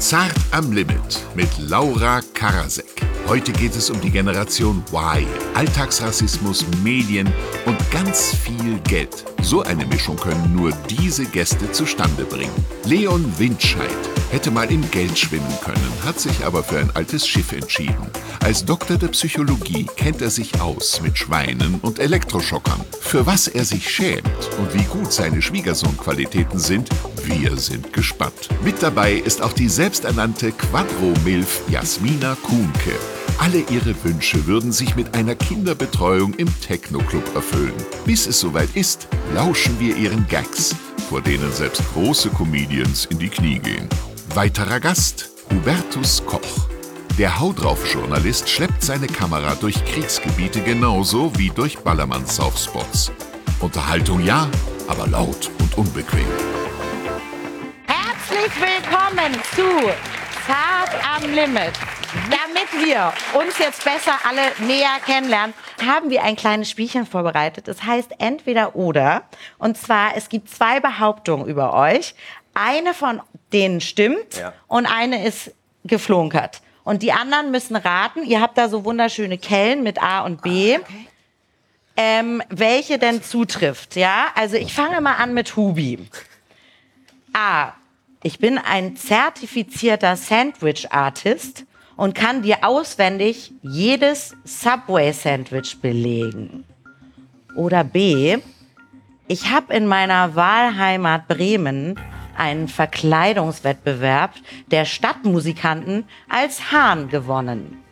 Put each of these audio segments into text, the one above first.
Zart am Limit mit Laura Karasek. Heute geht es um die Generation Y, Alltagsrassismus, Medien und ganz viel Geld. So eine Mischung können nur diese Gäste zustande bringen. Leon Windscheid hätte mal im Geld schwimmen können, hat sich aber für ein altes Schiff entschieden. Als Doktor der Psychologie kennt er sich aus mit Schweinen und Elektroschockern. Für was er sich schämt und wie gut seine Schwiegersohnqualitäten sind, wir sind gespannt. Mit dabei ist auch die selbsternannte Quadro-Milf Jasmina Kuhnke. Alle ihre Wünsche würden sich mit einer Kinderbetreuung im Techno-Club erfüllen. Bis es soweit ist, lauschen wir ihren Gags, vor denen selbst große Comedians in die Knie gehen. Weiterer Gast, Hubertus Koch. Der Hau-drauf-Journalist schleppt seine Kamera durch Kriegsgebiete genauso wie durch Ballermann-Saufspots. Unterhaltung ja, aber laut und unbequem. Herzlich willkommen zu Zart am Limit. Damit wir uns jetzt besser alle näher kennenlernen, haben wir ein kleines Spielchen vorbereitet. Das heißt entweder oder. Und zwar, es gibt 2 Behauptungen über euch. Eine von denen stimmt und eine ist geflunkert. Und die anderen müssen raten. Ihr habt da so wunderschöne Kellen mit A und B. Welche denn zutrifft. Ja? Also ich fange mal an mit Hubi. A. Ich bin ein zertifizierter Sandwich-Artist und kann dir auswendig jedes Subway-Sandwich belegen. Oder B. Ich habe in meiner Wahlheimat Bremen einen Verkleidungswettbewerb der Stadtmusikanten als Hahn gewonnen.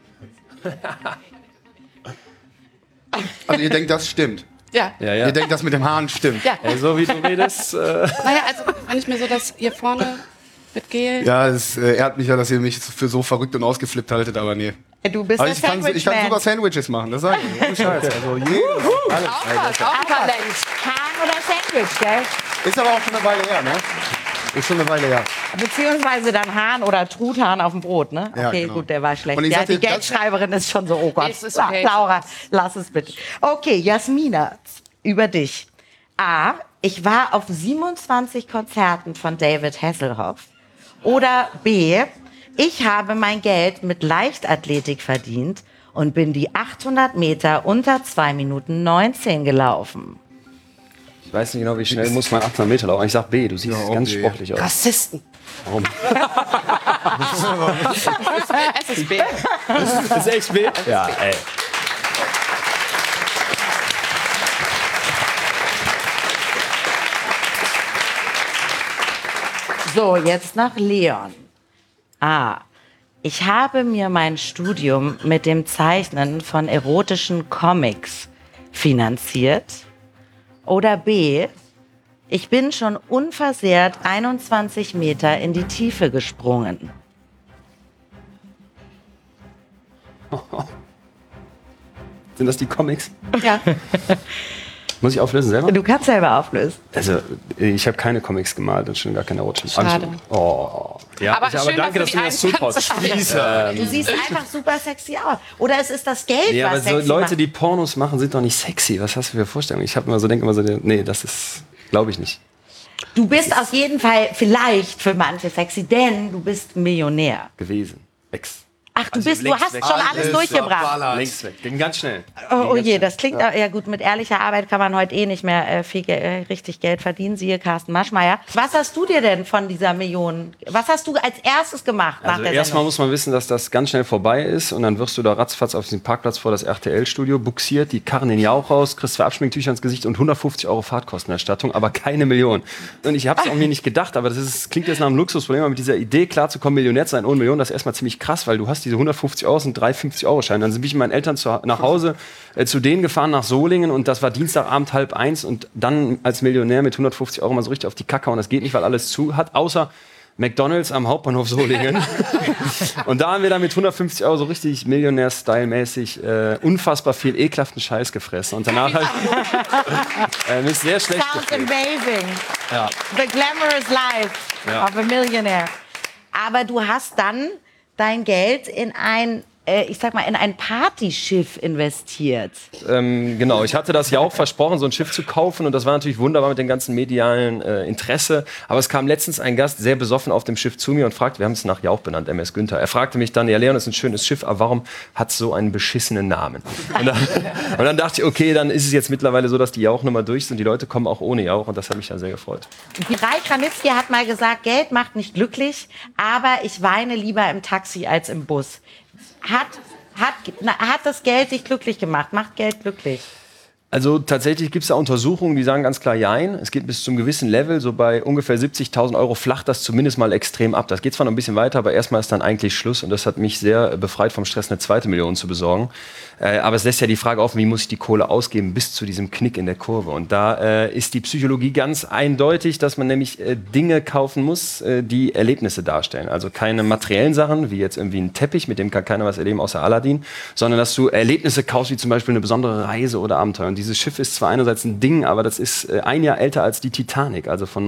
Also ihr denkt, das stimmt? Ja. Ihr denkt, das mit dem Hahn stimmt? Ja. So wie du redest. Naja, also wenn ich mir so das hier vorne mit Gel... Ja, es ehrt mich ja, dass ihr mich für so verrückt und ausgeflippt haltet, aber nee. Du bist Aber der ich kann Sandwich-Man. sogar Sandwiches machen, das sag ich. Ohne Scheiß. Also, Auch ein Talent. Hahn oder Sandwich, gell? ist aber auch schon eine Weile her, ne? Ist schon eine Weile her. Beziehungsweise dann Hahn oder Truthahn auf dem Brot, ne? Ja, Okay, genau. gut, der war schlecht. Und ich Ja, sagte, die Geldschreiberin ist schon so, oh Gott. Es ist okay. Laura, lass es bitte. Okay, Jasmina, über dich. A, ich war auf 27 Konzerten von David Hasselhoff. Oder B, ich habe mein Geld mit Leichtathletik verdient und bin die 800 Meter unter 2 Minuten 19 gelaufen. Ich weiß nicht genau, wie schnell muss man 800 Meter laufen. Ich sag B, du siehst ganz sportlich aus. Rassisten. Warum? Es ist B. Ist echt B? Ja, ey. So, jetzt nach Leon. A. Ich habe mir mein Studium mit dem Zeichnen von erotischen Comics finanziert. Oder B. Ich bin schon unversehrt 21 Meter in die Tiefe gesprungen. Sind das die Comics? Ja. Muss ich auflösen selber? Du kannst selber auflösen. Also, ich habe keine Comics gemalt und schon gar keine erotischen. Schade. Oh. Ja, Aber aber schön, danke, dass dass du du die mir das zutraust. Du siehst einfach super sexy aus. Oder es ist das Geld, Ja, aber was so sexy Leute, macht. die Pornos machen, sind doch nicht sexy. Was hast du für Vorstellungen? Ich habe immer so, denke immer so, nee, das ist, glaube ich nicht. Du bist auf jeden Fall vielleicht für manche sexy, denn du bist Millionär. Gewesen. Ex. Ach, du Also bist, du links hast weg. schon alles durchgebracht. Links weg. Ging ganz schnell. Oh je, das klingt, ja gut, mit ehrlicher Arbeit kann man heute eh nicht mehr richtig Geld verdienen, siehe Carsten Maschmeyer. Was hast du dir denn von dieser Million, was hast du als erstes gemacht nach Also der erstmal Sendung? muss man wissen, dass das ganz schnell vorbei ist und dann wirst du da ratzfatz auf diesem Parkplatz vor das RTL-Studio buxiert, die karren den Jauch raus, kriegst 2 Abschminktücher ins Gesicht und 150 € Fahrtkostenerstattung, aber keine Million. Und ich habe es auch mir nicht gedacht, aber klingt jetzt nach einem Luxusproblem, aber mit dieser Idee klarzukommen, Millionär zu sein ohne Million, das ist erstmal ziemlich krass, weil du hast diese 150 € und 3 50-Euro-Scheine. Dann bin ich mit meinen Eltern nach Hause zu denen gefahren nach Solingen und das war Dienstagabend 12:30 und dann als Millionär mit 150 € mal so richtig auf die Kacke und das geht nicht, weil alles zu hat, außer McDonald's am Hauptbahnhof Solingen. Und da haben wir dann mit 150 € so richtig Millionär-Style-mäßig unfassbar viel ekelhaften Scheiß gefressen und danach halt mich sehr schlecht Sounds gefühlt. amazing. Ja. The glamorous life Ja. of a millionaire. Aber du hast dann dein Geld in ein ich sag mal, in ein Partyschiff investiert. Genau, ich hatte das ja auch versprochen, so ein Schiff zu kaufen und das war natürlich wunderbar mit dem ganzen medialen Interesse. Aber es kam letztens ein Gast sehr besoffen auf dem Schiff zu mir und fragte, wir haben es nach Jauch benannt, MS Günther. Er fragte mich dann, ja Leon, das ist ein schönes Schiff, aber warum hat es so einen beschissenen Namen? Und dann dachte ich, okay, dann ist es jetzt mittlerweile so, dass die Jauch-Nummer durch sind. Die Leute kommen auch ohne Jauch und das hat mich dann sehr gefreut. Die Rai Kranitzky hat mal gesagt, Geld macht nicht glücklich, aber ich weine lieber im Taxi als im Bus. Hat das Geld dich glücklich gemacht? Macht Geld glücklich? Also tatsächlich gibt es da Untersuchungen, die sagen ganz klar Jein. Es geht bis zum gewissen Level, so bei ungefähr 70.000 Euro flacht das zumindest mal extrem ab. Das geht zwar noch ein bisschen weiter, aber erstmal ist dann eigentlich Schluss. Und das hat mich sehr befreit vom Stress, eine zweite Million zu besorgen. Aber es lässt ja die Frage offen, wie muss ich die Kohle ausgeben bis zu diesem Knick in der Kurve. Und da ist die Psychologie ganz eindeutig, dass man nämlich Dinge kaufen muss, die Erlebnisse darstellen. Also keine materiellen Sachen, wie jetzt irgendwie ein Teppich, mit dem kann keiner was erleben außer Aladdin, sondern dass du Erlebnisse kaufst, wie zum Beispiel eine besondere Reise oder Abenteuer. Und dieses Schiff ist zwar einerseits ein Ding, aber das ist ein Jahr älter als die Titanic, also von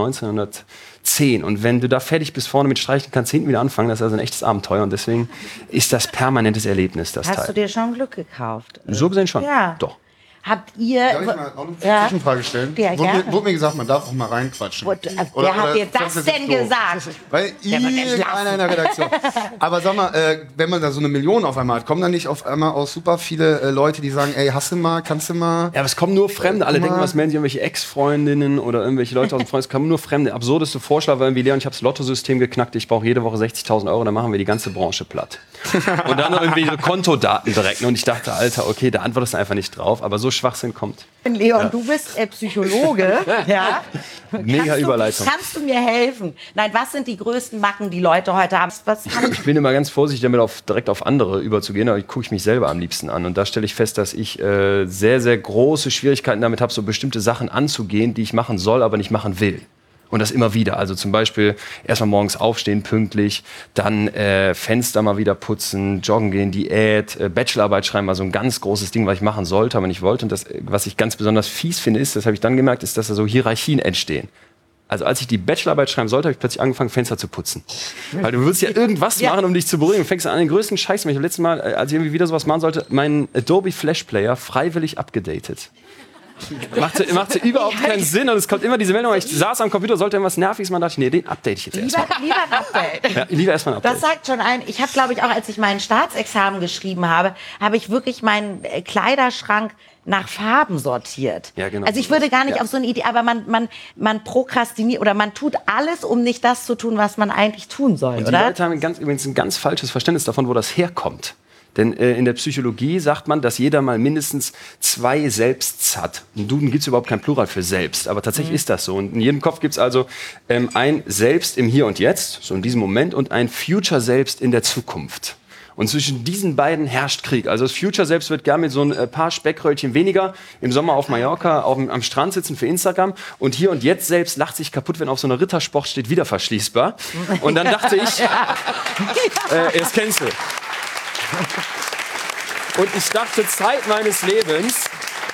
1910. Und wenn du da fertig bist vorne mit Streichen, kannst du hinten wieder anfangen. Das ist also ein echtes Abenteuer und deswegen ist das permanentes Erlebnis, das Teil. Hast du dir schon Glück gekauft? So gesehen schon, Ja. Doch. Darf Habt ihr... ich mal auch eine Zwischenfrage stellen? Ja, gerne. Wurde mir gesagt, man darf auch mal reinquatschen. Wer hat dir das denn gesagt? Weil irgendeiner in der Redaktion. Aber sag mal, wenn man da so eine Million auf einmal hat, kommen dann nicht auf einmal auch super viele Leute, die sagen, ey, hast du mal, kannst du mal? Ja, aber es kommen nur Fremde. Alle denken, was melden sich irgendwelche Ex-Freundinnen oder irgendwelche Leute aus dem Freundeskreis. Es kommen nur Fremde. Absurdeste Vorschlag war irgendwie, Leon, ich habe das Lottosystem geknackt, ich brauche jede Woche 60.000 Euro, dann machen wir die ganze Branche platt. Und dann noch irgendwie so Kontodaten direkt. Und ich dachte, Alter, okay, da antwortest du einfach nicht drauf. Aber so Schwachsinn kommt. Leon, du bist Psychologe. Ja? Mega Überleitung. Kannst du mir helfen? Nein, was sind die größten Macken, die Leute heute haben? Ich bin immer ganz vorsichtig damit, direkt auf andere überzugehen, aber ich gucke mich selber am liebsten an. Und da stelle ich fest, dass ich sehr, sehr große Schwierigkeiten damit habe, so bestimmte Sachen anzugehen, die ich machen soll, aber nicht machen will. Und das immer wieder. Also zum Beispiel erstmal morgens aufstehen, pünktlich, dann Fenster mal wieder putzen, joggen gehen, Diät, Bachelorarbeit schreiben, war so ein ganz großes Ding, was ich machen sollte, aber nicht wollte. Und das, was ich ganz besonders fies finde, ist, das habe ich dann gemerkt, ist, dass da so Hierarchien entstehen. Also als ich die Bachelorarbeit schreiben sollte, habe ich plötzlich angefangen, Fenster zu putzen. Weil du willst ja irgendwas machen, um dich zu beruhigen. Du fängst an den größten Scheiß. Ich habe letztes Mal, als ich irgendwie wieder sowas machen sollte, meinen Adobe Flash Player freiwillig abgedatet. Machte überhaupt keinen Sinn und es kommt immer diese Meldung, ich saß am Computer, sollte irgendwas Nerviges machen, dachte ich, nee, den update ich jetzt erstmal. Lieber ein Update. Ja, lieber erstmal ein Update. Das sagt schon ein. Ich habe, glaube ich, auch als ich mein Staatsexamen geschrieben habe, habe ich wirklich meinen Kleiderschrank nach Farben sortiert. Ja, genau. Also ich würde gar nicht auf so eine Idee, aber man prokrastiniert oder man tut alles, um nicht das zu tun, was man eigentlich tun soll, und die oder? Leute haben übrigens ein ganz falsches Verständnis davon, wo das herkommt. Denn in der Psychologie sagt man, dass jeder mal mindestens 2 Selbsts hat. Im Duden gibt es überhaupt kein Plural für Selbst, aber tatsächlich ist das so. Und in jedem Kopf gibt es also ein Selbst im Hier und Jetzt, so in diesem Moment, und ein Future-Selbst in der Zukunft. Und zwischen diesen beiden herrscht Krieg. Also das Future-Selbst wird gerne mit so ein paar Speckröllchen weniger im Sommer auf Mallorca am Strand sitzen für Instagram. Und Hier und Jetzt selbst lacht sich kaputt, wenn auf so einer Rittersport steht, wieder verschließbar. Und dann dachte ich, das kennst du. Und ich dachte, Zeit meines Lebens,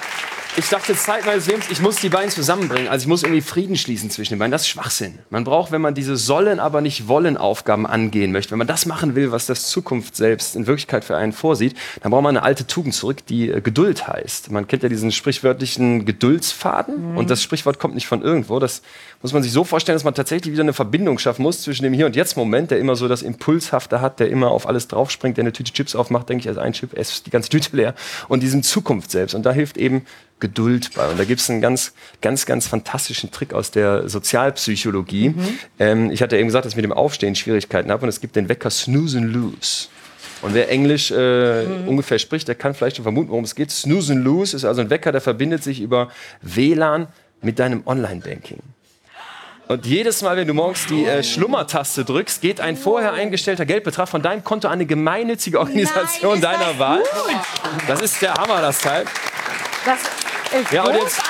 ich muss die beiden zusammenbringen. Also ich muss irgendwie Frieden schließen zwischen den beiden. Das ist Schwachsinn. Man braucht, wenn man diese sollen, aber nicht wollen Aufgaben angehen möchte, wenn man das machen will, was das Zukunft selbst in Wirklichkeit für einen vorsieht, dann braucht man eine alte Tugend zurück, die Geduld heißt. Man kennt ja diesen sprichwörtlichen Geduldsfaden. Und das Sprichwort kommt nicht von irgendwo. Das muss man sich so vorstellen, dass man tatsächlich wieder eine Verbindung schaffen muss zwischen dem Hier- und Jetzt-Moment, der immer so das Impulshafte hat, der immer auf alles draufspringt, der eine Tüte Chips aufmacht, denke ich, als ein Chip, esse die ganze Tüte leer, und diesem Zukunft selbst. Und da hilft eben Geduld bei. Und da gibt es einen ganz, ganz, ganz fantastischen Trick aus der Sozialpsychologie. Ich hatte eben gesagt, dass ich mit dem Aufstehen Schwierigkeiten habe, und es gibt den Wecker Snooze and Lose. Und wer Englisch ungefähr spricht, der kann vielleicht schon vermuten, worum es geht. Snooze and Lose ist also ein Wecker, der verbindet sich über WLAN mit deinem Online-Banking. Und jedes Mal, wenn du morgens die Schlummertaste drückst, geht ein vorher eingestellter Geldbetrag von deinem Konto an eine gemeinnützige Organisation deiner Wahl. Das ist der Hammer, das Teil. Ja, und jetzt,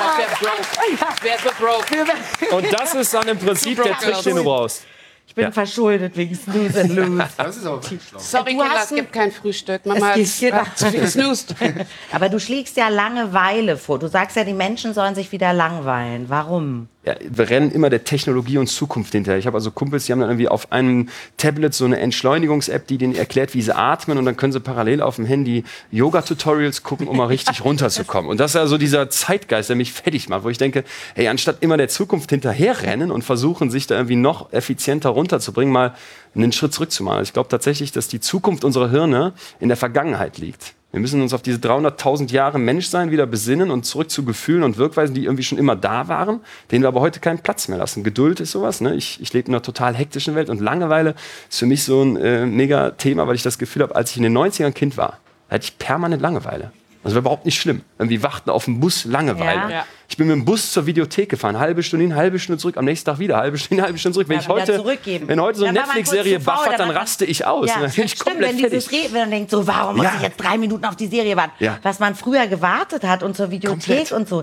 und das ist dann im Prinzip der Trick, den du brauchst. Ich bin verschuldet wegen Snooze and Lose. Das ist aber schlau. Sorry, Kinder, es gibt kein Frühstück. Mama hat zu viel gesnoost. Aber du schlägst ja Langeweile vor. Du sagst ja, die Menschen sollen sich wieder langweilen. Warum? Ja, wir rennen immer der Technologie und Zukunft hinterher. Ich habe also Kumpels, die haben dann irgendwie auf einem Tablet so eine Entschleunigungs-App, die denen erklärt, wie sie atmen und dann können sie parallel auf dem Handy Yoga-Tutorials gucken, um mal richtig runterzukommen. Und das ist also dieser Zeitgeist, der mich fertig macht, wo ich denke, hey, anstatt immer der Zukunft hinterherrennen und versuchen, sich da irgendwie noch effizienter runterzubringen, mal einen Schritt zurück zu machen. Ich glaube tatsächlich, dass die Zukunft unserer Hirne in der Vergangenheit liegt. Wir müssen uns auf diese 300.000 Jahre Menschsein wieder besinnen und zurück zu Gefühlen und Wirkweisen, die irgendwie schon immer da waren, denen wir aber heute keinen Platz mehr lassen. Geduld ist sowas. Ne? Ich lebe in einer total hektischen Welt und Langeweile ist für mich so ein mega Thema, weil ich das Gefühl habe, als ich in den 90ern Kind war, da hatte ich permanent Langeweile. Das war überhaupt nicht schlimm. Irgendwie warten auf dem Bus, Langeweile. Ja. Ich bin mit dem Bus zur Videothek gefahren, halbe Stunde hin, halbe Stunde zurück, am nächsten Tag wieder, halbe Stunde zurück. Wenn heute so eine Netflix-Serie buffert, dann raste ich aus. Ja, dann bin ich komplett fertig. Wenn man denkt, so, warum muss ich jetzt 3 Minuten auf die Serie warten? Ja. Was man früher gewartet hat und zur Videothek Komplett. und so.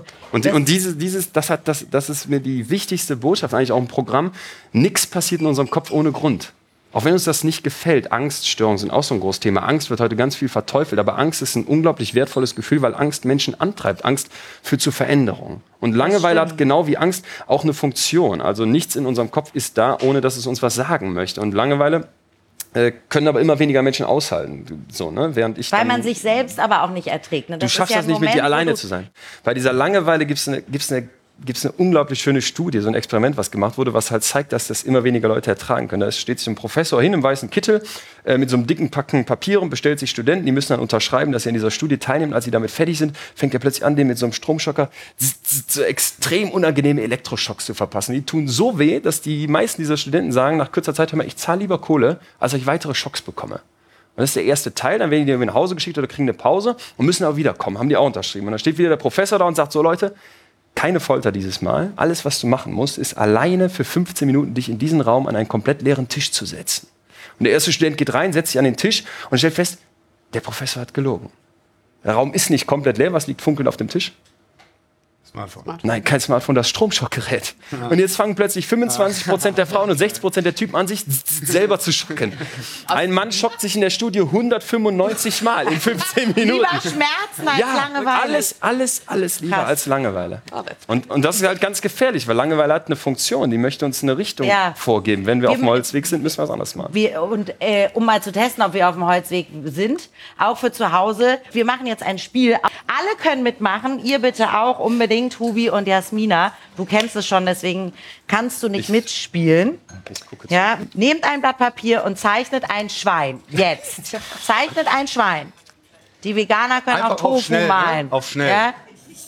Das ist mir die wichtigste Botschaft, eigentlich auch im Programm. Nichts passiert in unserem Kopf ohne Grund. Auch wenn uns das nicht gefällt, Angststörungen sind auch so ein großes Thema. Angst wird heute ganz viel verteufelt, aber Angst ist ein unglaublich wertvolles Gefühl, weil Angst Menschen antreibt. Angst führt zu Veränderung. Und Langeweile hat genau wie Angst auch eine Funktion. Also nichts in unserem Kopf ist da, ohne dass es uns was sagen möchte. Und Langeweile können aber immer weniger Menschen aushalten. So, ne? Weil man sich selbst aber auch nicht erträgt. Ne? Du schaffst das nicht, mit dir alleine zu sein. Bei dieser Langeweile gibt es eine unglaublich schöne Studie, so ein Experiment, was gemacht wurde, was halt zeigt, dass das immer weniger Leute ertragen können. Da steht sich ein Professor hin im weißen Kittel mit so einem dicken Packen Papier und bestellt sich Studenten, die müssen dann unterschreiben, dass sie an dieser Studie teilnehmen. Als sie damit fertig sind, fängt er plötzlich an, denen mit so einem Stromschocker so extrem unangenehme Elektroschocks zu verpassen. Die tun so weh, dass die meisten dieser Studenten sagen, nach kurzer Zeit, hör mal, ich zahle lieber Kohle, als ich weitere Schocks bekomme. Und das ist der erste Teil, dann werden die nach Hause geschickt oder kriegen eine Pause und müssen aber wiederkommen, haben die auch unterschrieben. Und dann steht wieder der Professor da und sagt, so Leute, keine Folter dieses Mal. Alles, was du machen musst, ist alleine für 15 Minuten dich in diesen Raum an einen komplett leeren Tisch zu setzen. Und der erste Student geht rein, setzt sich an den Tisch und stellt fest, der Professor hat gelogen. Der Raum ist nicht komplett leer. Was liegt funkelnd auf dem Tisch? Smartphone. Nein, kein Smartphone, das Stromschockgerät. Ja. Und jetzt fangen plötzlich 25% der Frauen und 60% der Typen an, sich selber zu schocken. Ein Mann schockt sich in der Studie 195 Mal in 15 Minuten. Lieber Schmerzen als Langeweile. Alles lieber als Langeweile. Und das ist halt ganz gefährlich, weil Langeweile hat eine Funktion, die möchte uns eine Richtung vorgeben. Wenn wir auf dem Holzweg sind, müssen wir was anderes machen. Um mal zu testen, ob wir auf dem Holzweg sind, auch für zu Hause, wir machen jetzt ein Spiel. Alle können mitmachen, ihr bitte auch unbedingt. Hubi und Jasmina, du kennst es schon, deswegen kannst du nicht mitspielen. Ja, nehmt ein Blatt Papier und zeichnet ein Schwein. Jetzt. Zeichnet ein Schwein. Die Veganer können Einfach auch Tofu schnell, malen. Ne? Auf schnell. Ja?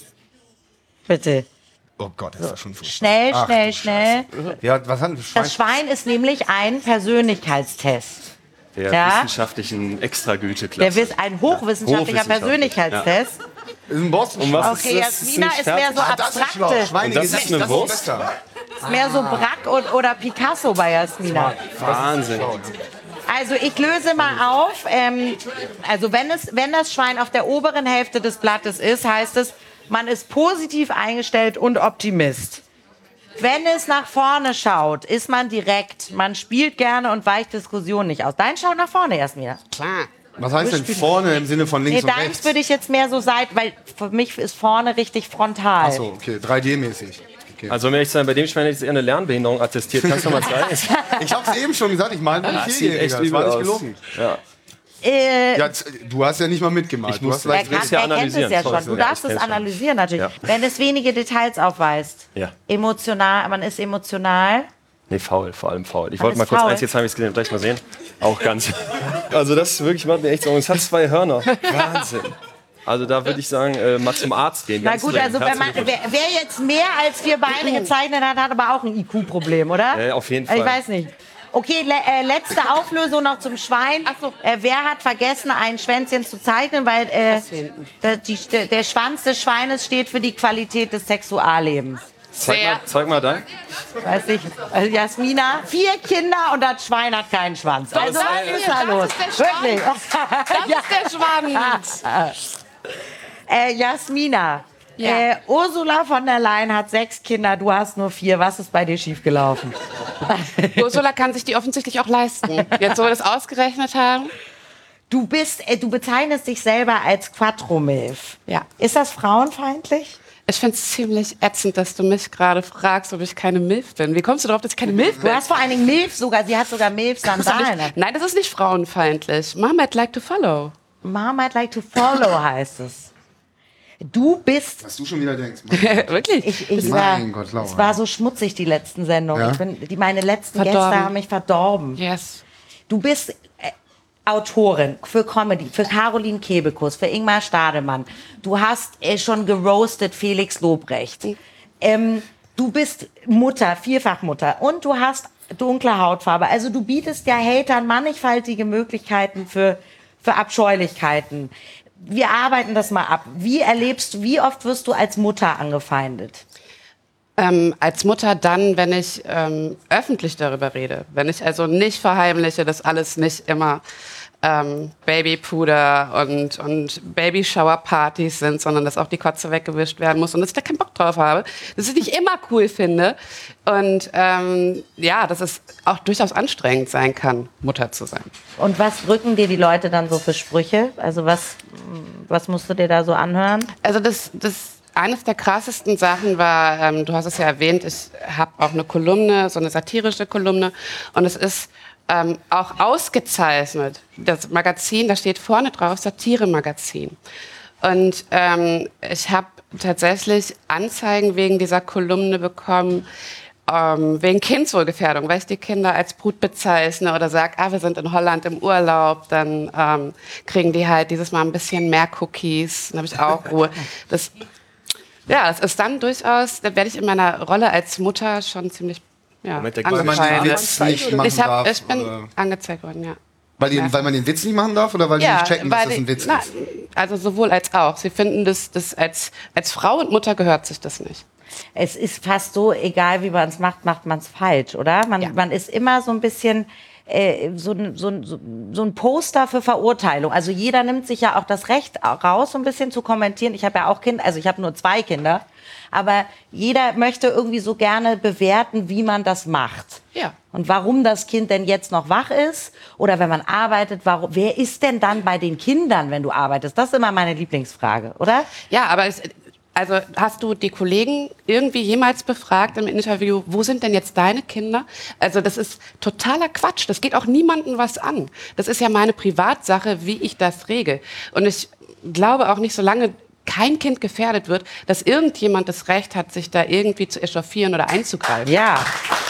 Bitte. Oh Gott, ist das schon furchtbar. Schnell, Ach, schnell, du schnell. Ja, was hat ein Schwein? Das Schwein ist nämlich ein Persönlichkeitstest. Der wissenschaftlichen Extragüteklasse. Ein hochwissenschaftlicher Persönlichkeitstest. Ist ein Boss. Okay, Jasmina ist mehr so abstrakte. Schweine, das ist eine Wurst. Ist mehr so Braque oder Picasso bei Jasmina. Wahnsinn. Also ich löse mal auf. Also wenn das Schwein auf der oberen Hälfte des Blattes ist, heißt es, man ist positiv eingestellt und Optimist. Wenn es nach vorne schaut, ist man direkt. Man spielt gerne und weicht Diskussionen nicht aus. Dein schaut nach vorne, Jasmina. Klar. Was heißt denn vorne im Sinne von links und Deins rechts? würde ich jetzt mehr so weil für mich ist vorne richtig frontal. Achso, okay, 3D-mäßig. Okay. Also um ehrlich zu sein, bei dem Schwein hätte ich eher eine Lernbehinderung attestiert. Kannst du mal zeigen? Ich hab's eben schon gesagt, ich meine, Das sieht echt das übel war nicht aus. gelogen. Ja. Ja, du hast ja nicht mal mitgemalt. Du hast Er leicht muss ja kennt es analysieren. ja schon. Sorry, Du ja, darfst ich es kenn's schon. analysieren natürlich. Ja. Wenn es wenige Details aufweist. Ja. Emotional, man ist emotional. Nee, faul, vor allem faul. Ich Man wollte mal ist kurz faul. eins, jetzt habe ich es gesehen, gleich mal sehen. Auch ganz. Also das ist wirklich, macht mir echt Sorgen. Es hat 2 Hörner. Wahnsinn. Also da würde ich sagen, mal zum Arzt gehen. Na Ganz gut, dringend. also wer jetzt mehr als 4 Beine gezeichnet hat, hat aber auch ein IQ-Problem, oder? Auf jeden Fall. Ich weiß nicht. Okay, letzte Auflösung noch zum Schwein. Ach so. Wer hat vergessen, ein Schwänzchen zu zeichnen? Weil der Schwanz des Schweines steht für die Qualität des Sexuallebens. Zeig mal dein. Weiß ich. Also Jasmina, 4 Kinder und das Schwein hat keinen Schwanz. Also was ist da los? ist der Schwanz. Wirklich. Das ist der Schwanz. Jasmina, Ja. Ursula von der Leyen hat 6 Kinder, du hast nur 4. Was ist bei dir schiefgelaufen? Ursula kann sich die offensichtlich auch leisten. Jetzt, wo wir das ausgerechnet haben. Du bezeichnest dich selber als Quattromilf. Ja. Ist das frauenfeindlich? Ich finde es ziemlich ätzend, dass du mich gerade fragst, ob ich keine Milf bin. Wie kommst du darauf, dass ich keine Milf bin? Du hast vor allen Dingen Milf sogar. Sie hat sogar Milf-Sandalen. Nein, das ist nicht frauenfeindlich. Mama, I'd like to follow. Mama, I'd like to follow heißt es. Du bist... Was du schon wieder denkst. Wirklich? Mein Gott, Laura. Es war so schmutzig, die letzten Sendungen. Ja? Meine letzten Verdorben. Gäste haben mich verdorben. Yes. Du bist Autorin für Comedy, für Caroline Kebekus, für Ingmar Stadelmann. Du hast schon geroastet Felix Lobrecht. Du bist Mutter, Vierfachmutter. Und du hast dunkle Hautfarbe. Also du bietest ja Hatern mannigfaltige Möglichkeiten für Abscheulichkeiten. Wir arbeiten das mal ab. Wie oft wirst du als Mutter angefeindet? Als Mutter dann, wenn ich öffentlich darüber rede. Wenn ich also nicht verheimliche, dass alles nicht immer Babypuder und Babyshower-Partys sind, sondern dass auch die Kotze weggewischt werden muss und dass ich da keinen Bock drauf habe. Dass ich nicht immer cool finde. Und dass es auch durchaus anstrengend sein kann, Mutter zu sein. Und was drücken dir die Leute dann so für Sprüche? Also was musst du dir da so anhören? Also eines der krassesten Sachen war, du hast es ja erwähnt, ich habe auch eine Kolumne, so eine satirische Kolumne. Und es ist auch ausgezeichnet. Das Magazin, da steht vorne drauf, Satire-Magazin. Und ich habe tatsächlich Anzeigen wegen dieser Kolumne bekommen, wegen Kindswohlgefährdung, weil ich die Kinder als Brut bezeichne oder sage, wir sind in Holland im Urlaub, dann kriegen die halt dieses Mal ein bisschen mehr Cookies, dann habe ich auch Ruhe. Das ist dann durchaus, da werde ich in meiner Rolle als Mutter schon ziemlich angefeindet. Weil man den Witz nicht machen darf. Ich bin angezeigt worden, ja. Weil man den Witz nicht machen darf oder weil die nicht checken, dass das ein Witz ist? Also sowohl als auch. Sie finden, das als Frau und Mutter gehört sich das nicht. Es ist fast so, egal wie man es macht, macht man es falsch, oder? Man ist immer so ein bisschen so ein Poster für Verurteilung. Also jeder nimmt sich ja auch das Recht raus, so ein bisschen zu kommentieren. Ich habe ja auch Kinder, also ich habe nur 2 Kinder. Aber jeder möchte irgendwie so gerne bewerten, wie man das macht. Ja. Und warum das Kind denn jetzt noch wach ist. Oder wenn man arbeitet, wer ist denn dann bei den Kindern, wenn du arbeitest? Das ist immer meine Lieblingsfrage, oder? Ja, aber also hast du die Kollegen irgendwie jemals befragt im Interview, wo sind denn jetzt deine Kinder? Also das ist totaler Quatsch. Das geht auch niemandem was an. Das ist ja meine Privatsache, wie ich das regel. Und ich glaube auch nicht, solange kein Kind gefährdet wird, dass irgendjemand das Recht hat, sich da irgendwie zu echauffieren oder einzugreifen. Ja.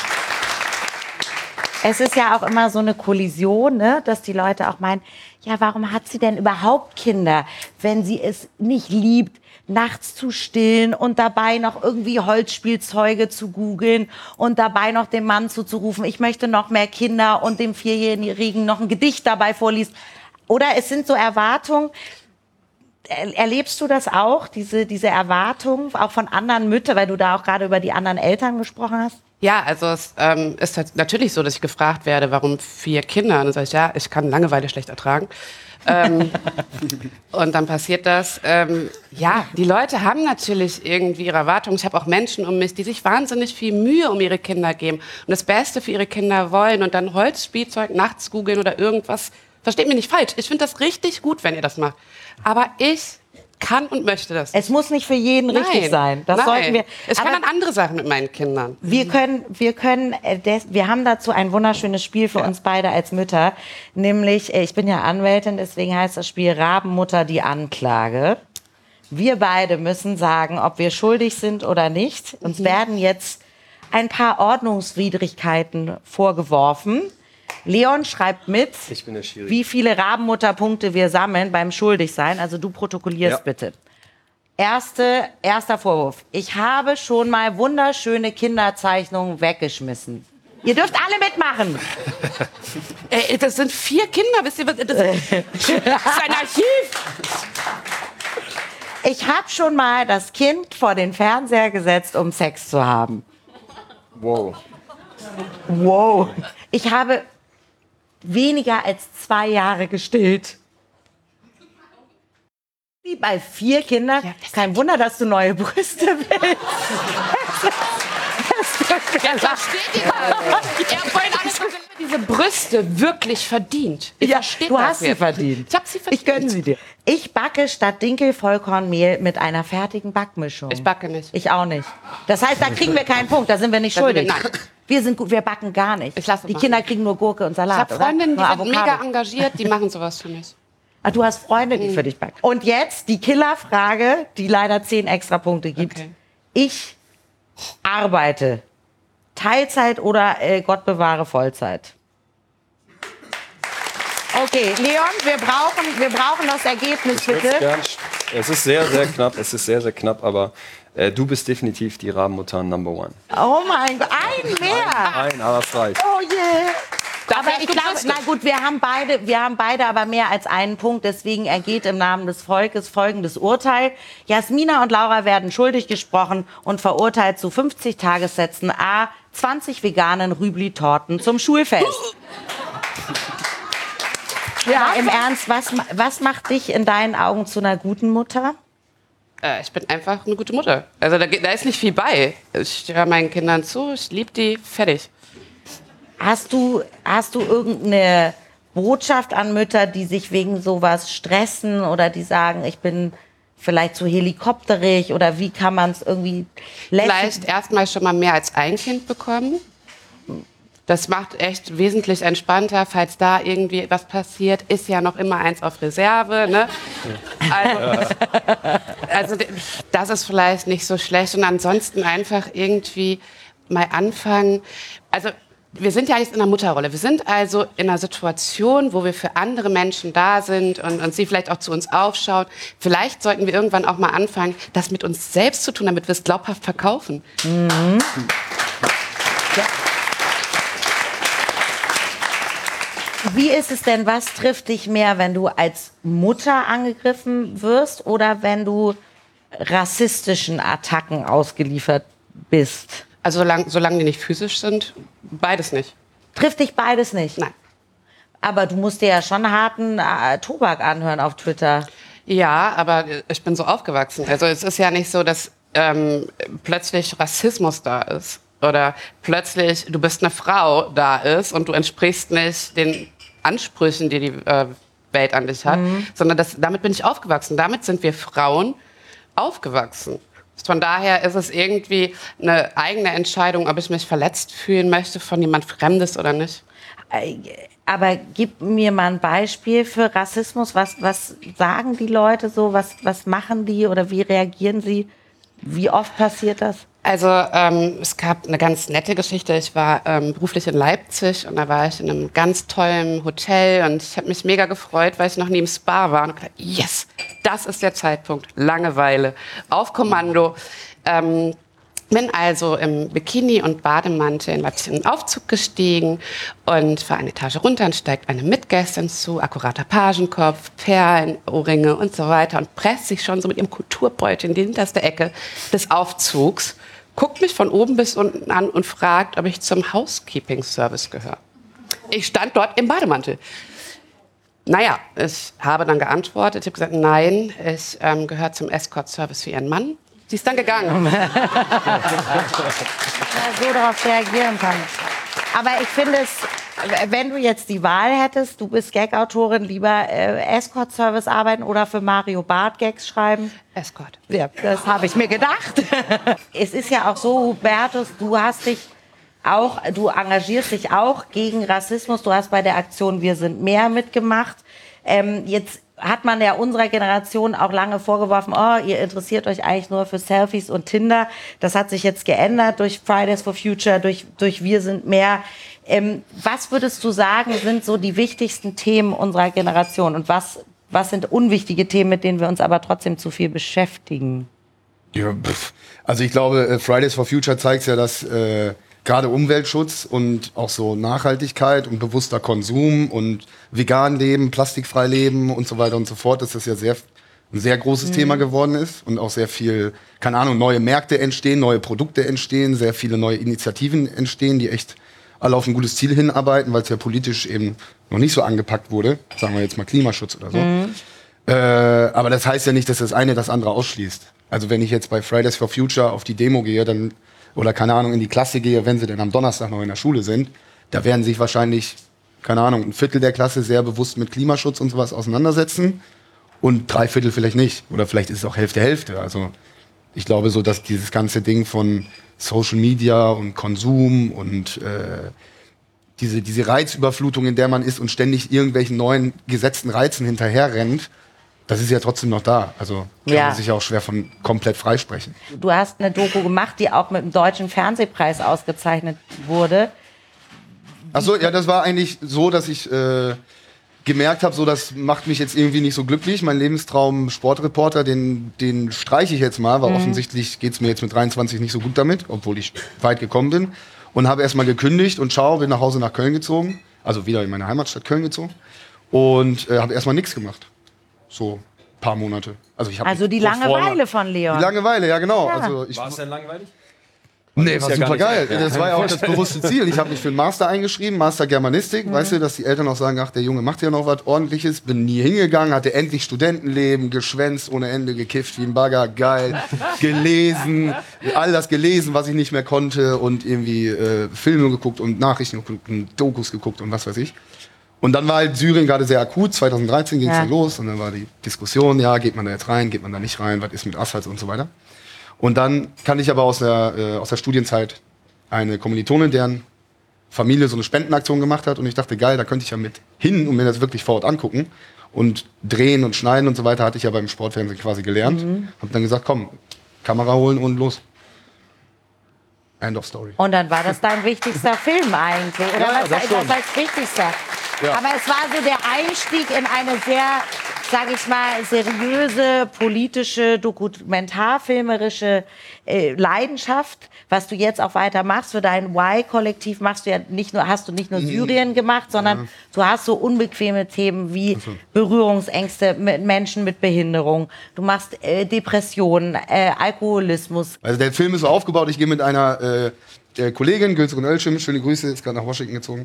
Es ist ja auch immer so eine Kollision, ne? Dass die Leute auch meinen, ja, warum hat sie denn überhaupt Kinder, wenn sie es nicht liebt, nachts zu stillen und dabei noch irgendwie Holzspielzeuge zu googeln und dabei noch dem Mann zuzurufen, ich möchte noch mehr Kinder und dem 4-Jährigen noch ein Gedicht dabei vorliest. Oder es sind so Erwartungen. Erlebst du das auch, diese Erwartungen auch von anderen Müttern, weil du da auch gerade über die anderen Eltern gesprochen hast? Ja, also es ist natürlich so, dass ich gefragt werde, warum 4 Kinder? Und dann sage ich, ja, ich kann Langeweile schlecht ertragen. Und dann passiert das. Die Leute haben natürlich irgendwie ihre Erwartungen. Ich habe auch Menschen um mich, die sich wahnsinnig viel Mühe um ihre Kinder geben und das Beste für ihre Kinder wollen und dann Holzspielzeug nachts googeln oder irgendwas. Versteht mich nicht falsch. Ich finde das richtig gut, wenn ihr das macht. Aber ich kann und möchte das. Es muss nicht für jeden richtig sein. Das sollten wir. Ich kann dann andere Sachen mit meinen Kindern. Wir haben dazu ein wunderschönes Spiel für uns beide als Mütter. Nämlich, ich bin ja Anwältin, deswegen heißt das Spiel Rabenmutter die Anklage. Wir beide müssen sagen, ob wir schuldig sind oder nicht. Uns werden jetzt ein paar Ordnungswidrigkeiten vorgeworfen. Leon schreibt mit, wie viele Rabenmutterpunkte wir sammeln beim Schuldigsein. Also du protokollierst bitte. Erster Vorwurf. Ich habe schon mal wunderschöne Kinderzeichnungen weggeschmissen. Ihr dürft alle mitmachen. Das sind 4 Kinder. Wisst ihr was? Das ist ein Archiv. Ich habe schon mal das Kind vor den Fernseher gesetzt, um Sex zu haben. Wow. Ich habe weniger als 2 Jahre gestillt. Wie bei 4 Kindern. Kein Wunder, dass du neue Brüste willst. Jetzt versteht ihr das. Ihr habt vorhin alles diese Brüste wirklich verdient. Ihr versteht du das hast sie jetzt. verdient. Ich hab sie verdient. Ich gönne sie dir. Ich backe statt Dinkelvollkornmehl mit einer fertigen Backmischung. Ich backe nicht. Ich auch nicht. Das heißt, da kriegen wir keinen Punkt, da sind wir nicht Da sind schuldig. wir- nein. Wir sind gut, wir backen gar nicht. Ich lasse Die machen. Kinder kriegen nur Gurke und Ich Salat, habe oder? Freundinnen, die Nur sind mega Avocado. engagiert, die machen sowas für mich. Ah, du hast Freunde, die für dich backen. Und jetzt die Killerfrage, die leider 10 Extrapunkte gibt. Okay. Ich arbeite Teilzeit oder Gott bewahre Vollzeit. Okay, Leon, wir brauchen das Ergebnis, bitte. Es ist sehr, sehr knapp. Es ist sehr, sehr knapp, aber du bist definitiv die Rabenmutter Number One. Oh mein Gott, ein mehr. Nein, aber es reicht. Oh yeah. Aber hast ich du glaube, Brüste. na gut, wir haben beide aber mehr als einen Punkt. Deswegen ergeht im Namen des Volkes folgendes Urteil. Jasmina und Laura werden schuldig gesprochen und verurteilt zu 50 Tagessätzen a 20 veganen Rübli-Torten zum Schulfest. Ja, im Ernst, was macht dich in deinen Augen zu einer guten Mutter? Ich bin einfach eine gute Mutter. Also da ist nicht viel bei. Ich höre meinen Kindern zu, ich liebe die, fertig. Hast du irgendeine Botschaft an Mütter, die sich wegen sowas stressen oder die sagen, ich bin vielleicht zu helikopterig oder wie kann man es irgendwie Vielleicht erstmal schon mal mehr als ein Kind bekommen. Das macht echt wesentlich entspannter, falls da irgendwie was passiert, ist ja noch immer eins auf Reserve. Ne? Also das ist vielleicht nicht so schlecht. Und ansonsten einfach irgendwie mal anfangen. Also wir sind ja nicht in einer Mutterrolle. Wir sind also in einer Situation, wo wir für andere Menschen da sind und sie vielleicht auch zu uns aufschauen. Vielleicht sollten wir irgendwann auch mal anfangen, das mit uns selbst zu tun, damit wir es glaubhaft verkaufen. Mhm. Ja. Wie ist es denn, was trifft dich mehr, wenn du als Mutter angegriffen wirst oder wenn du rassistischen Attacken ausgeliefert bist? Also solange die nicht physisch sind, beides nicht. Trifft dich beides nicht? Nein. Aber du musst dir ja schon harten Tobak anhören auf Twitter. Ja, aber ich bin so aufgewachsen. Also es ist ja nicht so, dass plötzlich Rassismus da ist. Oder plötzlich, du bist eine Frau, da ist und du entsprichst nicht den Ansprüchen, die die Welt an dich hat, sondern damit bin ich aufgewachsen. Damit sind wir Frauen aufgewachsen. Von daher ist es irgendwie eine eigene Entscheidung, ob ich mich verletzt fühlen möchte von jemand Fremdes oder nicht. Aber gib mir mal ein Beispiel für Rassismus. Was sagen die Leute so? Was machen die oder wie reagieren sie? Wie oft passiert das? Also es gab eine ganz nette Geschichte. Ich war beruflich in Leipzig und da war ich in einem ganz tollen Hotel und ich habe mich mega gefreut, weil ich noch neben Spa war und gedacht, yes, das ist der Zeitpunkt, Langeweile, auf Kommando. Bin also im Bikini und Bademantel in Leipzig in den Aufzug gestiegen und fahre eine Etage runter und steigt eine Mitgästin zu, akkurater Pagenkopf, Perlen, Ohrringe und so weiter und presst sich schon so mit ihrem Kulturbeutel in die hinterste Ecke des Aufzugs, guckt mich von oben bis unten an und fragt, ob ich zum Housekeeping-Service gehöre. Ich stand dort im Bademantel. Naja, ich habe dann geantwortet, ich habe gesagt, nein, ich gehöre zum Escort-Service für Ihren Mann. Sie ist dann gegangen. So darauf reagieren kann. Aber ich finde es, wenn du jetzt die Wahl hättest, du bist Gag-Autorin, lieber Escort-Service arbeiten oder für Mario Barth Gags schreiben? Escort. Ja, das habe ich mir gedacht. Es ist ja auch so, Hubertus, du engagierst dich auch gegen Rassismus. Du hast bei der Aktion Wir sind mehr mitgemacht. Jetzt hat man ja unserer Generation auch lange vorgeworfen, oh, ihr interessiert euch eigentlich nur für Selfies und Tinder. Das hat sich jetzt geändert durch Fridays for Future, durch Wir sind mehr. Was würdest du sagen, sind so die wichtigsten Themen unserer Generation? Und was sind unwichtige Themen, mit denen wir uns aber trotzdem zu viel beschäftigen? Ja, also ich glaube, Fridays for Future zeigt ja, dass gerade Umweltschutz und auch so Nachhaltigkeit und bewusster Konsum und vegan leben, plastikfrei leben und so weiter und so fort, dass das ja ein sehr großes Thema geworden ist und auch sehr viel, keine Ahnung, neue Märkte entstehen, neue Produkte entstehen, sehr viele neue Initiativen entstehen, die echt alle auf ein gutes Ziel hinarbeiten, weil es ja politisch eben noch nicht so angepackt wurde, sagen wir jetzt mal Klimaschutz oder so. Aber das heißt ja nicht, dass das eine das andere ausschließt. Also wenn ich jetzt bei Fridays for Future auf die Demo gehe, dann oder keine Ahnung, in die Klasse gehe, wenn sie denn am Donnerstag noch in der Schule sind, da werden sich wahrscheinlich, keine Ahnung, ein Viertel der Klasse sehr bewusst mit Klimaschutz und sowas auseinandersetzen und 3/4 vielleicht nicht. Oder vielleicht ist es auch Hälfte. Also ich glaube so, dass dieses ganze Ding von Social Media und Konsum und diese Reizüberflutung, in der man ist und ständig irgendwelchen neuen gesetzten Reizen hinterherrennt, das ist ja trotzdem noch da. Also kann man sich auch schwer von komplett freisprechen. Du hast eine Doku gemacht, die auch mit dem Deutschen Fernsehpreis ausgezeichnet wurde. Achso, ja, das war eigentlich so, dass ich gemerkt habe, so das macht mich jetzt irgendwie nicht so glücklich. Mein Lebenstraum Sportreporter, den streiche ich jetzt mal, weil offensichtlich geht es mir jetzt mit 23 nicht so gut damit, obwohl ich weit gekommen bin. Und habe erstmal gekündigt und bin nach Hause nach Köln gezogen. Also wieder in meine Heimatstadt Köln gezogen. Und habe erstmal nichts gemacht. So ein paar Monate. Also die Langeweile von Leon. Die Langeweile, ja genau. Ja. Also War es denn langweilig? Nee, war ja super geil. Ja. Das war ja auch das bewusste Ziel. Ich habe mich für einen Master eingeschrieben, Master Germanistik. Weißt du, dass die Eltern auch sagen, ach, der Junge macht ja noch was Ordentliches. Bin nie hingegangen, hatte endlich Studentenleben, geschwänzt ohne Ende, gekifft wie ein Bagger, geil, gelesen, all das gelesen, was ich nicht mehr konnte und irgendwie Filme geguckt und Nachrichten geguckt und Dokus geguckt und was weiß ich. Und dann war halt Syrien gerade sehr akut. 2013 ging es dann los und dann war die Diskussion, ja, geht man da jetzt rein, geht man da nicht rein, was ist mit Assad und so weiter. Und dann kannte ich aber aus der Studienzeit eine Kommilitonin, deren Familie so eine Spendenaktion gemacht hat. Und ich dachte, geil, da könnte ich ja mit hin und mir das wirklich vor Ort angucken. Und drehen und schneiden und so weiter hatte ich ja beim Sportfernsehen quasi gelernt. Hab dann gesagt, komm, Kamera holen und los. End of story. Und dann war das dein wichtigster Film eigentlich. Oder Ja, was das schon. das als wichtigster? Ja. Aber es war so der Einstieg in eine sehr, sage ich mal, seriöse, politische, dokumentarfilmerische Leidenschaft, was du jetzt auch weiter machst. Für dein Y-Kollektiv hast du nicht nur Syrien gemacht, sondern du hast so unbequeme Themen wie Berührungsängste mit Menschen mit Behinderung. Du machst Depressionen, Alkoholismus. Also der Film ist so aufgebaut, ich gehe mit einer Kollegin, Gülseren Ölschim, schöne Grüße, ist gerade nach Washington gezogen.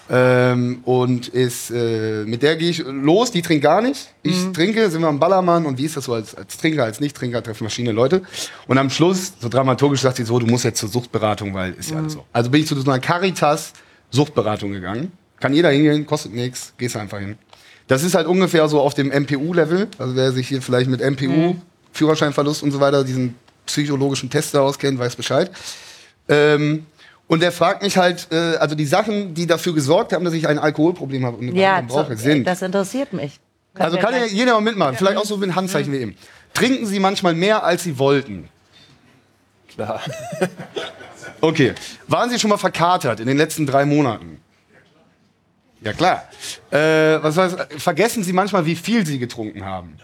Mit der gehe ich los, die trinkt gar nicht. Ich trinke, sind wir am Ballermann und wie ist das so als Trinker, als Nicht-Trinker, treffen verschiedene Leute. Und am Schluss, so dramaturgisch, sagt sie so, du musst jetzt zur Suchtberatung, weil ist ja alles so. Also bin ich zu so einer Caritas-Suchtberatung gegangen. Kann jeder hingehen, kostet nichts, gehst einfach hin. Das ist halt ungefähr so auf dem MPU-Level, also wer sich hier vielleicht mit MPU, Führerscheinverlust und so weiter, diesen psychologischen Test da auskennt, weiß Bescheid. Und der fragt mich halt, also die Sachen, die dafür gesorgt haben, dass ich ein Alkoholproblem habe und eine Behandlung brauche, sind. Das interessiert mich. Also kann ja jeder mal mitmachen, vielleicht auch so mit Handzeichen wie eben. Trinken Sie manchmal mehr, als Sie wollten? Klar. Okay. Waren Sie schon mal verkatert in den letzten 3 Monaten? Ja klar. Vergessen Sie manchmal, wie viel Sie getrunken haben?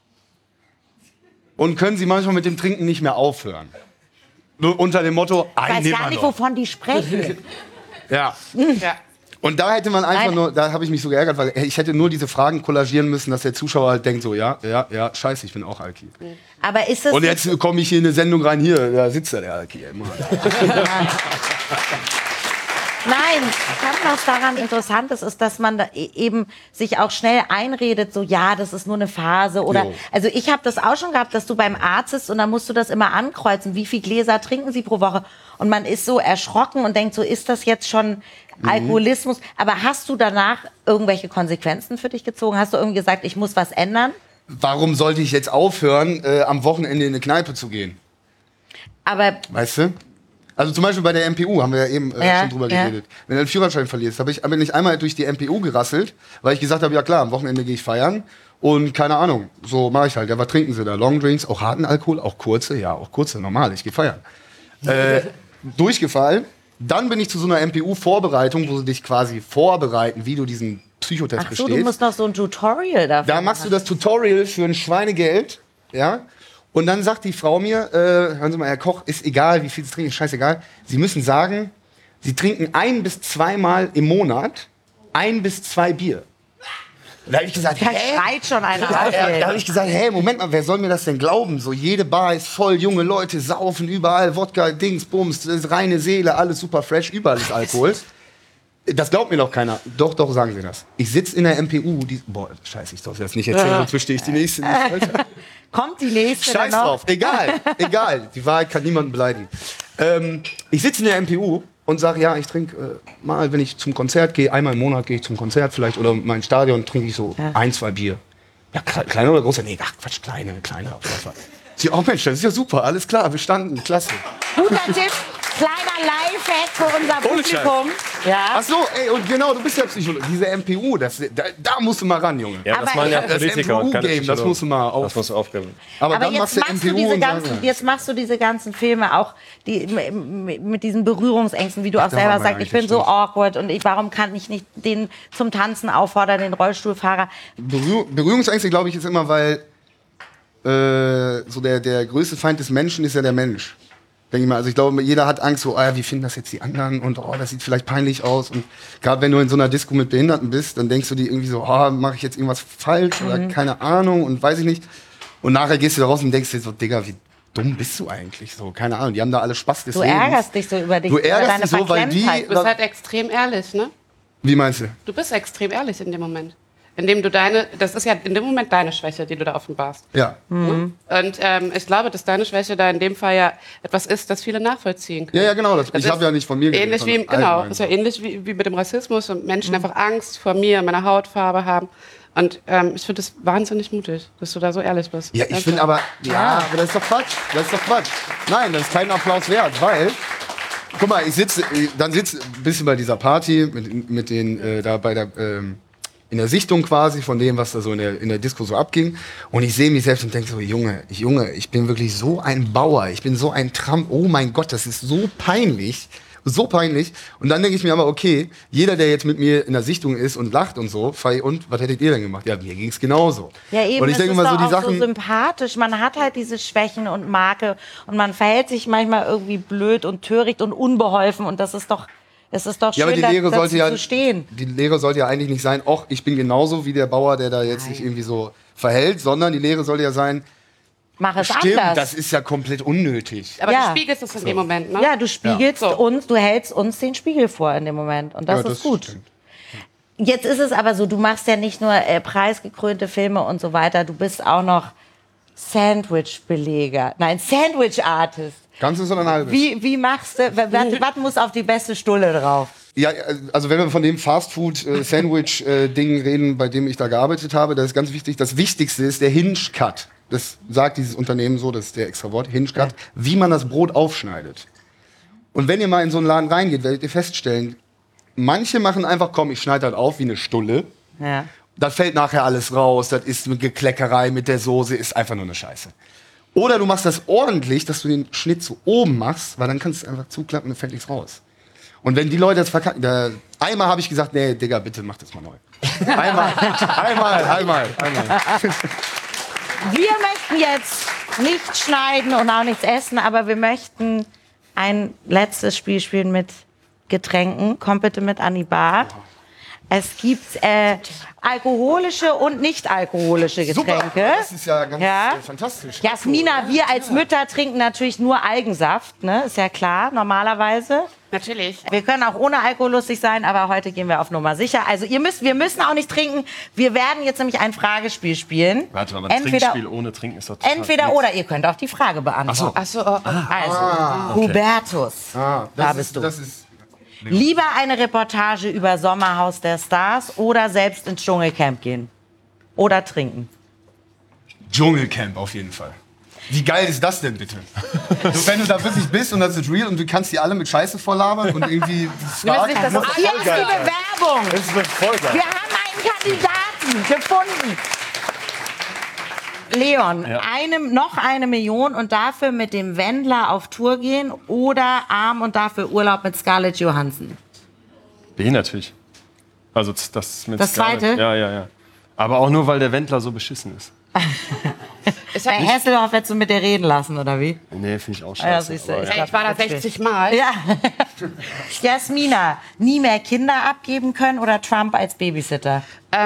Und können Sie manchmal mit dem Trinken nicht mehr aufhören? Nur unter dem Motto, Ich weiß gar nicht, wovon die sprechen. Ja. Ja. Und da hätte man einfach Nein. nur, da habe ich mich so geärgert, weil ich hätte nur diese Fragen kollagieren müssen, dass der Zuschauer halt denkt so, ja, scheiße, ich bin auch Alki. Aber ist es Und jetzt komme ich hier in eine Sendung rein, hier, da sitzt da der Alki. Nein, was daran interessant ist, dass man da eben sich auch schnell einredet, so ja, das ist nur eine Phase oder Jo. also ich habe das auch schon gehabt, dass du beim Arzt bist und dann musst du das immer ankreuzen, wie viel Gläser trinken sie pro Woche und man ist so erschrocken und denkt so, ist das jetzt schon Alkoholismus? Aber hast du danach irgendwelche Konsequenzen für dich gezogen? Hast du irgendwie gesagt, ich muss was ändern? Warum sollte ich jetzt aufhören, am Wochenende in eine Kneipe zu gehen? Aber Weißt du? Also zum Beispiel bei der MPU haben wir ja eben Ja, schon drüber ja. geredet. Wenn du den Führerschein verlierst, bin ich einmal durch die MPU gerasselt, weil ich gesagt habe, ja klar, am Wochenende gehe ich feiern und keine Ahnung, so mache ich halt. Ja, was trinken sie da? Longdrinks, auch harten Alkohol, auch kurze? Ja, auch kurze, normal, ich gehe feiern. Durchgefallen. Dann bin ich zu so einer MPU-Vorbereitung, wo sie dich quasi vorbereiten, wie du diesen Psychotest ach so, bestehst. du musst noch so ein Tutorial dafür Da machst du das Tutorial für ein Schweinegeld, ja. Und dann sagt die Frau mir, hören Sie mal, Herr Koch, ist egal, wie viel Sie trinken, scheißegal. Sie müssen sagen, Sie trinken 1 bis 2 Mal im Monat 1 bis 2 Bier. Da habe ich gesagt, Da schreit schon einer auf. Da habe ich gesagt, hey, Moment mal, wer soll mir das denn glauben? So, jede Bar ist voll, junge Leute saufen überall, Wodka, Dings, Bums, das ist reine Seele, alles super fresh, überall ist Alkohol. Das glaubt mir doch keiner. Doch, sagen Sie das. Ich sitze in der MPU, boah, scheiße, ich darf das nicht erzählen, sonst verstehe ich die nächste nicht, Alter. Kommt die nächste Scheiß dann noch? drauf, egal. Die Wahrheit kann niemanden beleidigen. Ich sitze in der MPU und sage, ja, ich trinke mal, wenn ich zum Konzert gehe, einmal im Monat gehe ich zum Konzert vielleicht oder mein Stadion trinke ich so 1, 2 Bier. Ja, kleiner oder großer? Nee, ach Quatsch, kleiner. Sie, oh Mensch, das ist ja super, alles klar, bestanden, klasse. Guter Tipp, kleiner Lifehack für unser Publikum. Ja. Ach so, ey, und genau, du bist ja Psychologe. Diese MPU, da musst du mal ran, Junge. Ja, das Aber machen ja das Politiker und keine MPU-Game, das musst du mal auf. Das musst du aufgeben. Aber Aber dann machst du MPU und dann, jetzt machst du diese ganzen Filme auch mit diesen Berührungsängsten, wie du auch selber haben wir sagst, ich bin so eigentlich awkward und warum kann ich nicht den zum Tanzen auffordern, den Rollstuhlfahrer? Berührungsängste, glaube ich, ist immer, weil so der größte Feind des Menschen ist ja der Mensch. Denke ich mal. Also ich glaube, jeder hat Angst, so, wie finden das jetzt die anderen und das sieht vielleicht peinlich aus. Und gerade wenn du in so einer Disco mit Behinderten bist, dann denkst du dir irgendwie so, mache ich jetzt irgendwas falsch oder keine Ahnung und weiß ich nicht. Und nachher gehst du da raus und denkst dir so, Digga, wie dumm bist du eigentlich? So, keine Ahnung, die haben da alle Spaß des Du Lebens. ärgerst dich so über dich, Du über ärgerst deine dich so, weil die- Verklemmtheit. Du bist halt extrem ehrlich, ne? Wie meinst du? Du bist extrem ehrlich in dem Moment. Indem du das ist ja in dem Moment deine Schwäche, die du da offenbarst. Ja. Und ich glaube, dass deine Schwäche da in dem Fall ja etwas ist, das viele nachvollziehen können. Ja, genau. Ich ist habe ja nicht von mir geredet, ähnlich wie sondern Genau, allgemein. ist ja ähnlich wie mit dem Rassismus und Menschen einfach Angst vor mir, meiner Hautfarbe haben. Und ich finde es wahnsinnig mutig, dass du da so ehrlich bist. Ja, ich finde aber, aber das ist doch Quatsch. Nein, das ist kein Applaus wert, weil, guck mal, ich sitze ein bisschen bei dieser Party mit den, da bei der, in der Sichtung quasi von dem, was da so in der Disco so abging. Und ich sehe mich selbst und denke so, Junge, ich bin wirklich so ein Bauer, ich bin so ein Tramp, oh mein Gott, das ist so peinlich. So peinlich. Und dann denke ich mir aber, okay, jeder, der jetzt mit mir in der Sichtung ist und lacht und so, und was hättet ihr denn gemacht? Ja, mir ging es genauso. Ja, eben, und ich es denke ist mal so, doch die auch Sachen. so sympathisch. Man hat halt diese Schwächen und Marke und man verhält sich manchmal irgendwie blöd und töricht und unbeholfen und das ist doch schön, Ja, aber die Lehre sollte dazu zu stehen. Die Lehre sollte ja eigentlich nicht sein, ich bin genauso wie der Bauer, der da jetzt sich irgendwie so verhält, sondern die Lehre sollte ja sein, Mach es stimmt, anders. das ist ja komplett unnötig. Aber Ja. du spiegelst es in dem Moment, ne? Ja, du spiegelst Ja. So. uns, du hältst uns den Spiegel vor in dem Moment. Und das Ja, ist gut. stimmt. Jetzt ist es aber so, du machst ja nicht nur preisgekrönte Filme und so weiter, du bist auch noch Sandwich-Artist. Ganzes oder ein halbes? Wie machst du, was muss auf die beste Stulle drauf? Ja, also wenn wir von dem Fastfood-Sandwich-Ding reden, bei dem ich da gearbeitet habe, das ist ganz wichtig. Das Wichtigste ist der Hinge-Cut. Das sagt dieses Unternehmen so, das ist der extra Wort, Hinge-Cut, wie man das Brot aufschneidet. Und wenn ihr mal in so einen Laden reingeht, werdet ihr feststellen, manche machen einfach, komm, ich schneide das auf wie eine Stulle. Ja. Da fällt nachher alles raus, das ist eine Gekleckerei mit der Soße, ist einfach nur eine Scheiße. Oder du machst das ordentlich, dass du den Schnitt so oben machst, weil dann kannst du es einfach zuklappen und dann fällt nichts raus. Und wenn die Leute das verkacken, einmal habe ich gesagt, nee, Digga, bitte mach das mal neu. Einmal. Wir möchten jetzt nicht schneiden und auch nichts essen, aber wir möchten ein letztes Spiel spielen mit Getränken. Komm bitte mit an die Bar. Es gibt alkoholische und nicht alkoholische Getränke. Super, das ist ja ganz fantastisch. Jasmina, wir als Mütter trinken natürlich nur Algensaft, ne? Ist ja klar, normalerweise. Natürlich. Wir können auch ohne Alkohol lustig sein, aber heute gehen wir auf Nummer sicher. Also wir müssen auch nicht trinken. Wir werden jetzt nämlich ein Fragespiel spielen. Warte mal, ein Trinkspiel ohne Trinken ist doch total Entweder nix. oder, ihr könnt auch die Frage beantworten. Achso, Also, Hubertus, da bist du. Das ist Lieber eine Reportage über Sommerhaus der Stars oder selbst ins Dschungelcamp gehen? Oder trinken? Dschungelcamp auf jeden Fall. Wie geil ist das denn bitte? So, wenn du da wirklich bist und das ist real und du kannst die alle mit Scheiße volllabern und irgendwie stark. nicht, dass das Hier ist die Bewerbung. Das wird voll geil. Wir haben einen Kandidaten gefunden. Leon, noch eine Million und dafür mit dem Wendler auf Tour gehen oder arm und dafür Urlaub mit Scarlett Johansson? B natürlich. Also das mit Das Scarlett. zweite? Ja. Aber auch nur, weil der Wendler so beschissen ist. Bei Hasselhoff hättest du mit dir reden lassen, oder wie? Nee, finde ich auch Ja, scheiße. siehst du, aber ich ja. glaub, ich war da 60 Mal. Ja. Jasmina, nie mehr Kinder abgeben können oder Trump als Babysitter?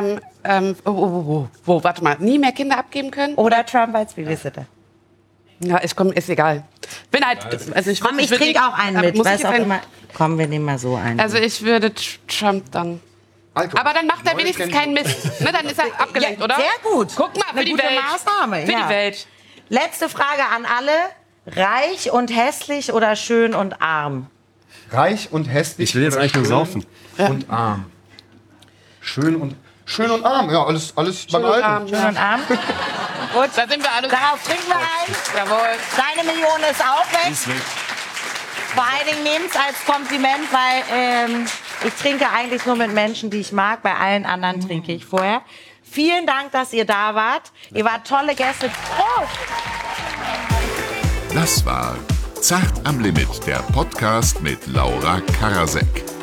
Warte mal. Nie mehr Kinder abgeben können? Oder Trump als Babysitter? Ja, ist egal. Bin halt, also ich Komm, ich würd- trinke auch einen aber mit. muss ich Weiß jetzt auch einen- immer. Komm, wir nehmen mal so einen. Also ich würde Trump dann. Alkohol. Aber dann macht er Leute wenigstens kennen- keinen Mist. Ne, dann ist er abgelenkt, Ja, oder? sehr gut. Guck mal, für Eine die gute Welt. Maßnahme, Für ja. die Welt. Letzte Frage an alle. Reich und hässlich oder schön und arm? Reich und hässlich. Ich will jetzt eigentlich nur saufen. Und arm. Schön und arm. Ja, alles beim Alten. Schön und arm. Gut, Da sind wir alle. darauf trinken wir ein. Jawohl. Deine Million ist auch weg. Vor allen Dingen nehmt es als Kompliment, weil ich trinke eigentlich nur mit Menschen, die ich mag. Bei allen anderen trinke ich vorher. Vielen Dank, dass ihr da wart. Ihr wart tolle Gäste. Prost! Das war Zart am Limit, der Podcast mit Laura Karasek.